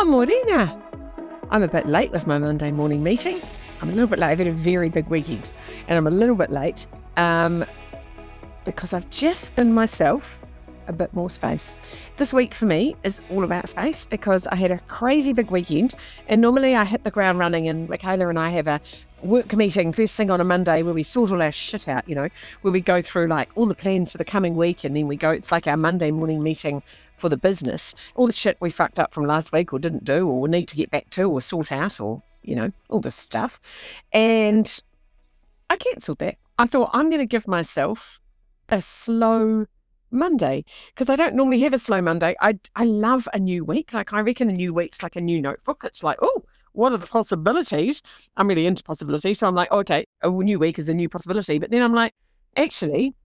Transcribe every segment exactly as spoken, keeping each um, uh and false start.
Oh, Morena. I'm a bit late with my Monday morning meeting. I'm a little bit late. I've had a very big weekend and I'm a little bit late um, because I've just given myself a bit more space. This week for me is all about space because I had a crazy big weekend, and normally I hit the ground running, and Michaela and I have a work meeting first thing on a Monday where we sort all our shit out, you know, where we go through like all the plans for the coming week, and then we go, it's like our Monday morning meeting for the business, all the shit we fucked up from last week or didn't do or need to get back to or sort out, or, you know, all this stuff. And I cancelled that. I thought I'm going to give myself a slow Monday, because I don't normally have a slow Monday. I I love a new week. Like, I reckon a new week's like a new notebook. It's like, oh, what are the possibilities? I'm really into possibilities. So I'm like, oh, okay, a new week is a new possibility. But then I'm like, actually,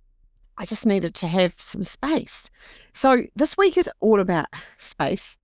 I just needed to have some space. So this week is all about space.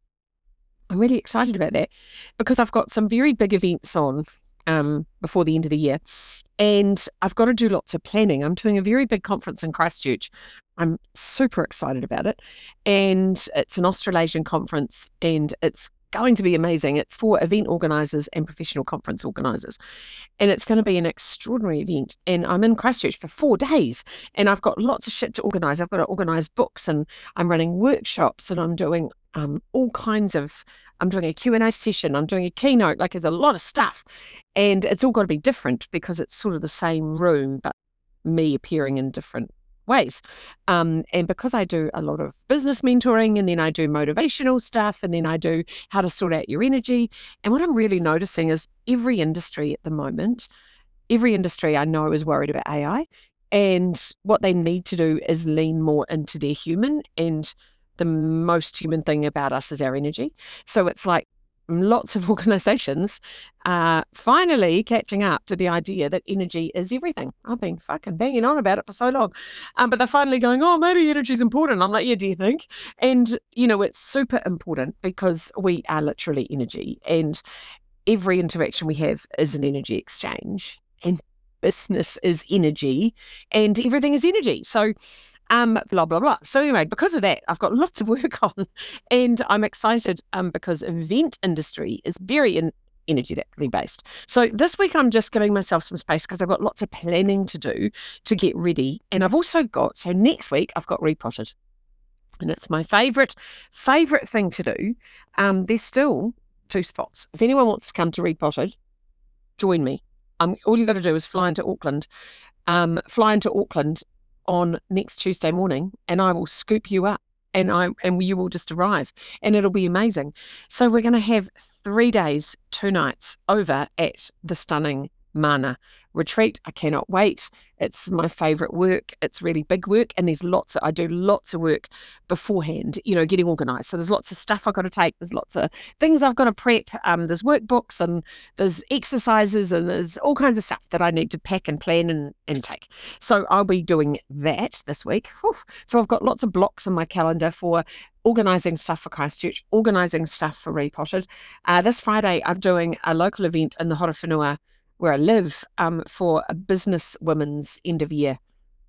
I'm really excited about that because I've got some very big events on um, before the end of the year. And I've got to do lots of planning. I'm doing a very big conference in Christchurch. I'm super excited about it. And it's an Australasian conference, and it's going to be amazing. It's for event organisers and professional conference organisers. And it's going to be an extraordinary event. And I'm in Christchurch for four days. And I've got lots of shit to organise. I've got to organise books, and I'm running workshops, and I'm doing um, all kinds of, I'm doing a Q and A session. I'm doing a keynote. Like, there's a lot of stuff. And it's all got to be different because it's sort of the same room, but me appearing in different ways. Um, and because I do a lot of business mentoring, and then I do motivational stuff, and then I do how to sort out your energy. And what I'm really noticing is every industry at the moment, every industry I know is worried about A I, and what they need to do is lean more into their human, and the most human thing about us is our energy. So it's like lots of organizations are finally catching up to the idea that energy is everything. I've been fucking banging on about it for so long. Um, but they're finally going, oh, maybe energy is important. I'm like, yeah, do you think? And, you know, it's super important because we are literally energy, and every interaction we have is an energy exchange, and business is energy, and everything is energy. So Um, blah, blah, blah. So anyway, because of that, I've got lots of work on, and I'm excited um, because event industry is very in, energetically based. So this week I'm just giving myself some space because I've got lots of planning to do to get ready. And I've also got, so next week I've got Repotted, and it's my favourite, favourite thing to do. Um, there's still two spots. If anyone wants to come to Repotted, join me. Um, all you've got to do is fly into Auckland, um, fly into Auckland on next Tuesday morning, and I will scoop you up, and I and you will just arrive, and it'll be amazing. So we're going to have three days, two nights over at the stunning Mana retreat. I cannot wait. It's my favourite work. It's really big work, and there's lots of, I do lots of work beforehand, you know, getting organised. So there's lots of stuff I've got to take. There's lots of things I've got to prep. Um, there's workbooks, and there's exercises, and there's all kinds of stuff that I need to pack and plan and, and take. So I'll be doing that this week. Whew. So I've got lots of blocks in my calendar for organising stuff for Christchurch, organising stuff for Repotted. Uh, this Friday, I'm doing a local event in the Horowhenua where I live, um, for a business women's end of year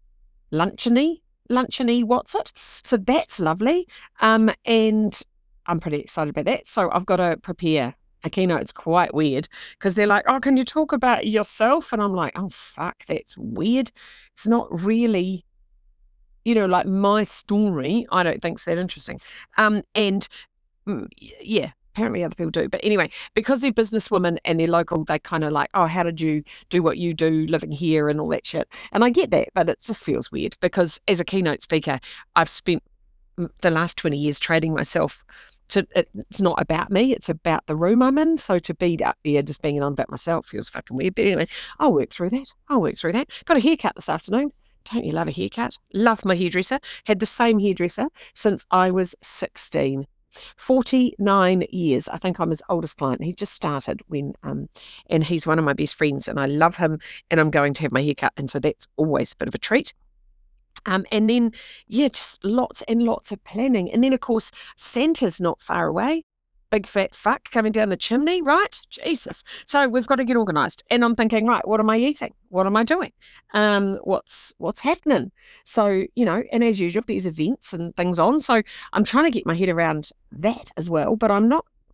luncheony, luncheony, what's it? So that's lovely. Um, and I'm pretty excited about that. So I've got to prepare a keynote. It's quite weird because they're like, oh, can you talk about yourself? And I'm like, oh, fuck, that's weird. It's not really, you know, like my story. I don't think it's that interesting. Um, and mm, yeah. Apparently other people do. But anyway, because they're businesswomen and they're local, they kind of like, oh, how did you do what you do living here and all that shit? And I get that, but it just feels weird because as a keynote speaker, I've spent the last twenty years trading myself to, it's not about me, it's about the room I'm in. So to be up there just being on about myself feels fucking weird. But anyway, I'll work through that. I'll work through that. Got a haircut this afternoon. Don't you love a haircut? Love my hairdresser. Had the same hairdresser since I was sixteen. forty-nine years. I think I'm his oldest client. He just started when, um, and he's one of my best friends, and I love him, and I'm going to have my haircut, and so that's always a bit of a treat. Um, and then, yeah, just lots and lots of planning. And then, of course, Santa's not far away. Big fat fuck coming down the chimney, right? Jesus. So we've got to get organised. And I'm thinking, right, what am I eating? What am I doing? Um, what's what's happening? So, you know, and as usual, there's events and things on. So I'm trying to get my head around that as well. But I'm not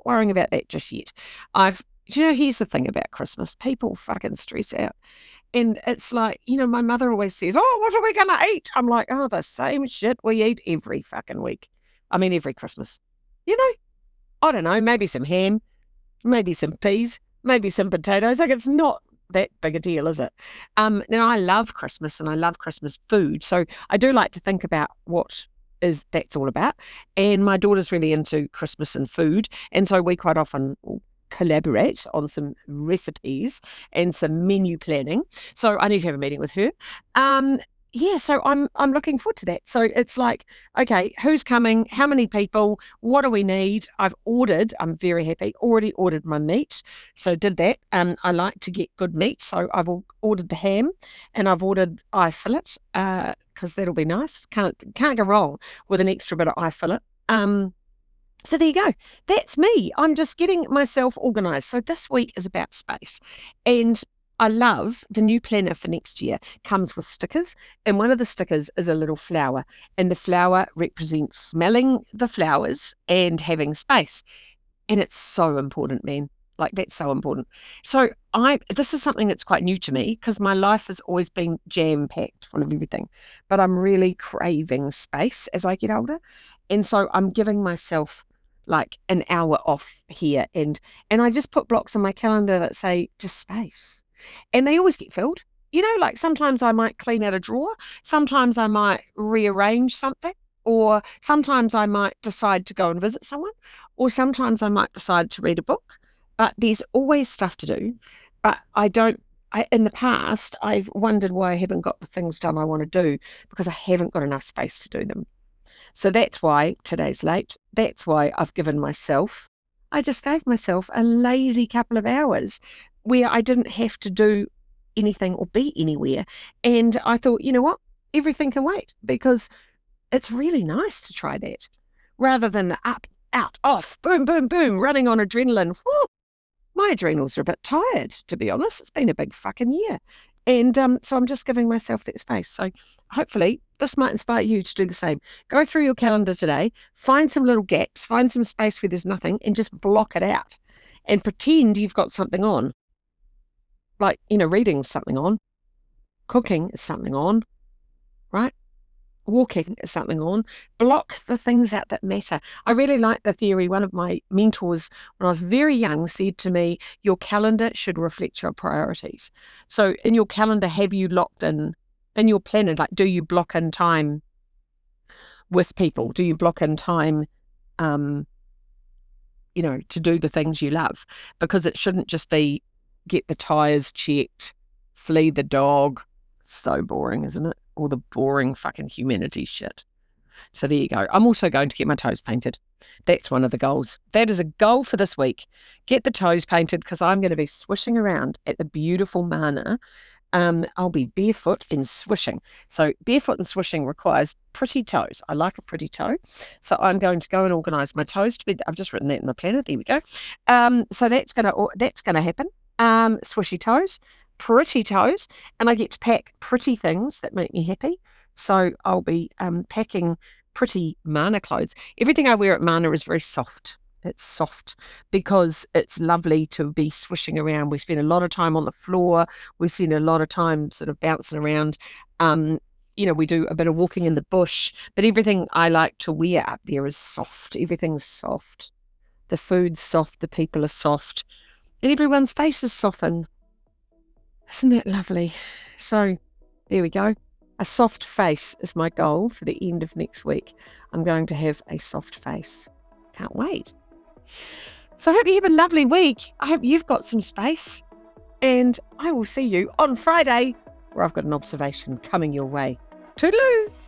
worrying about that just yet. I've, do you know, here's the thing about Christmas. People fucking stress out. And it's like, you know, my mother always says, oh, what are we going to eat? I'm like, oh, the same shit we eat every fucking week. I mean, every Christmas. You know, I don't know, maybe some ham, maybe some peas, maybe some potatoes. Like, it's not that big a deal, is it? Um, now, I love Christmas and I love Christmas food. So I do like to think about what is that's all about. And my daughter's really into Christmas and food. And so we quite often collaborate on some recipes and some menu planning. So I need to have a meeting with her. Um, yeah, so I'm I'm looking forward to that. So it's like, okay, who's coming? How many people? What do we need? I've ordered, I'm very happy, already ordered my meat. So did that. Um, I like to get good meat. So I've ordered the ham and I've ordered eye fillet uh, because that'll be nice. Can't, can't go wrong with an extra bit of eye fillet. Um, So there you go. That's me. I'm just getting myself organised. So this week is about space. And I love the new planner for next year comes with stickers. And one of the stickers is a little flower. And the flower represents smelling the flowers and having space. And it's so important, man. Like, that's so important. So I this is something that's quite new to me because my life has always been jam-packed full of everything. But I'm really craving space as I get older. And so I'm giving myself like an hour off here. And and I just put blocks on my calendar that say just space. And they always get filled. You know, like sometimes I might clean out a drawer. Sometimes I might rearrange something. Or sometimes I might decide to go and visit someone. Or sometimes I might decide to read a book. But there's always stuff to do. But I don't, I, in the past, I've wondered why I haven't got the things done I want to do because I haven't got enough space to do them. So that's why today's late. That's why I've given myself, I just gave myself a lazy couple of hours where I didn't have to do anything or be anywhere. And I thought, you know what? Everything can wait because it's really nice to try that rather than the up, out, off, boom, boom, boom, running on adrenaline. Whew, my adrenals are a bit tired, to be honest. It's been a big fucking year. And um, so I'm just giving myself that space. So hopefully this might inspire you to do the same. Go through your calendar today, find some little gaps, find some space where there's nothing and just block it out and pretend you've got something on. Like, you know, reading something on, cooking is something on, right? Walking is something on. Block the things out that matter. I really like the theory. One of my mentors when I was very young said to me, your calendar should reflect your priorities. So in your calendar, have you locked in, in your planner, like do you block in time with people? Do you block in time, um, you know, to do the things you love? Because it shouldn't just be get the tyres checked, flee the dog. So boring, isn't it? All the boring fucking humanity shit. So there you go. I'm also going to get my toes painted. That's one of the goals. That is a goal for this week. Get the toes painted because I'm going to be swishing around at the beautiful Mana. Um, I'll be barefoot and swishing. So barefoot and swishing requires pretty toes. I like a pretty toe. So I'm going to go and organise my toes to be, I've just written that in my planner. There we go. Um, so that's going to, that's going to happen. Um, swishy toes. Pretty toes, and I get to pack pretty things that make me happy. So I'll be um, packing pretty Mana clothes. Everything I wear at Mana is very soft. It's soft because it's lovely to be swishing around. We spend a lot of time on the floor. We spend a lot of time sort of bouncing around. Um, you know, we do a bit of walking in the bush, but everything I like to wear up there is soft. Everything's soft. The food's soft. The people are soft. And everyone's faces soften. Isn't that lovely? So there we go. A soft face is my goal for the end of next week. I'm going to have a soft face. Can't wait. So I hope you have a lovely week. I hope you've got some space. And I will see you on Friday where I've got an observation coming your way. Toodaloo!